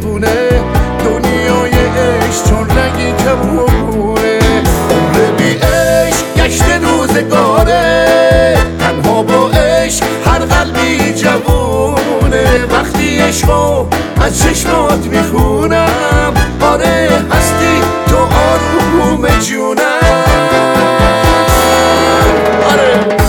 میخونه دنیای عشق چون رنگی کمونه عمر بی عشق گشت روزگاره تنها با عشق هر قلبی جوونه وقتی عشقو از چشمات میخونم آره هستی تو آروم جونم آره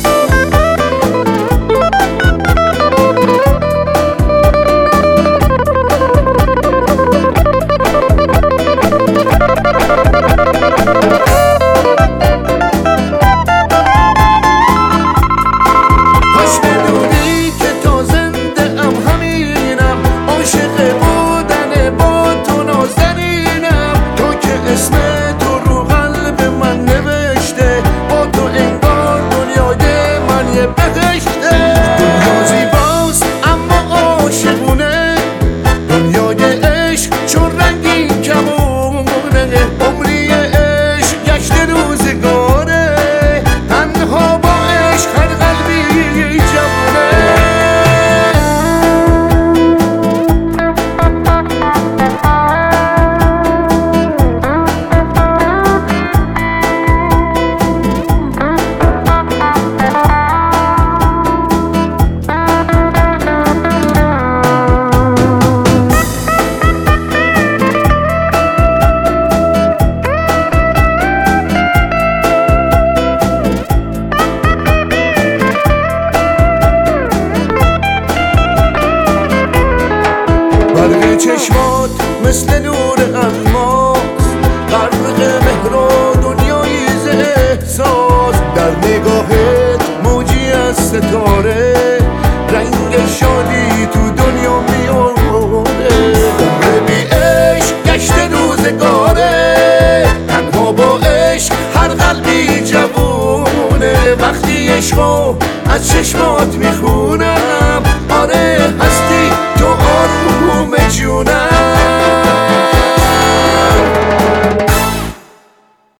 چشمات مثل نور الماس غرق مهر و دنیایی ز احساس در نگاهت موجی از ستاره رنگ شادی تو دنیا میاره عمر بی عشق گشت روزگاره تنها با عشق هر قلبی جوونه وقتی عشقو از چشمات میخونم آره هستی